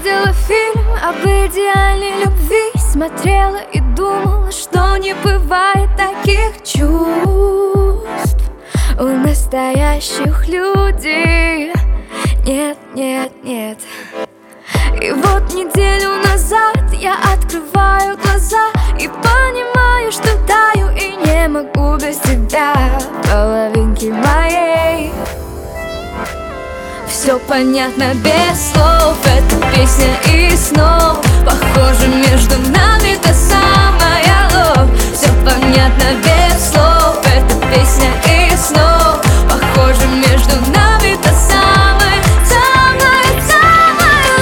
видела фильм об идеальной любви, смотрела и думала, что не бывает таких чувств у настоящих людей. Нет, нет, нет. И вот неделю назад я открываю глаза и понимаю, что таю и не могу без тебя, половинки моей. Все понятно без слов, это песня и снов. Похоже, между нами та самая ложь. Все понятно без слов, это песня и снов. Похоже, между нами та самая, самая, самая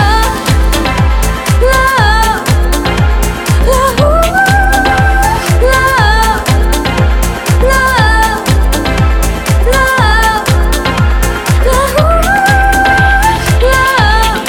love, love, love, love, love.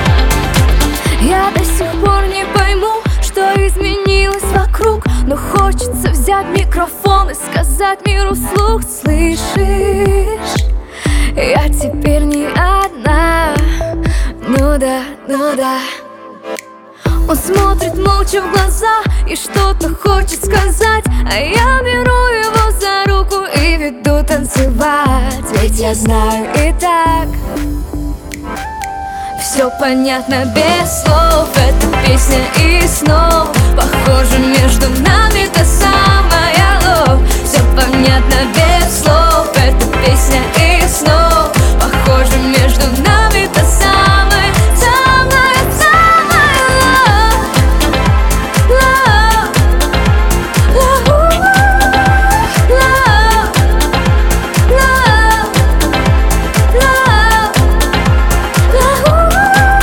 Я до сих пор не пойму, что изменилось вокруг, но хочется взять микрофон и сказать миру вслух: слышишь, я теперь не одна. Ну да, ну да. Он смотрит молча в глаза и что-то хочет сказать, а я беру его за руку и веду танцевать. Ведь я знаю и так все понятно без слов, это песня и снов. Похоже, между нами та самая ложь. Все понятно без слов, это песня и снов. Похоже, между нами та самая, самая, самая love, love, love, love, love.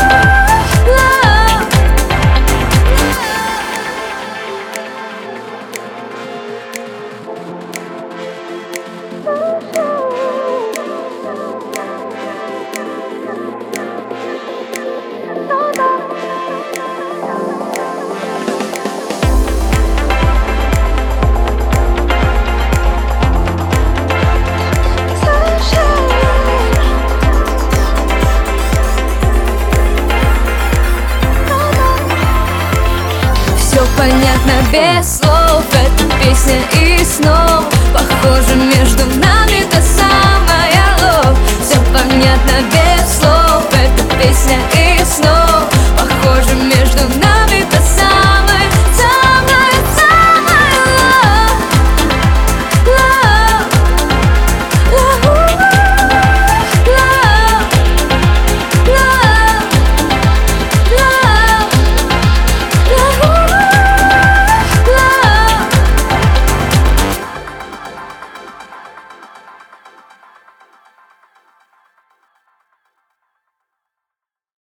Все понятно без слов, это песня и снов. Похоже, между нами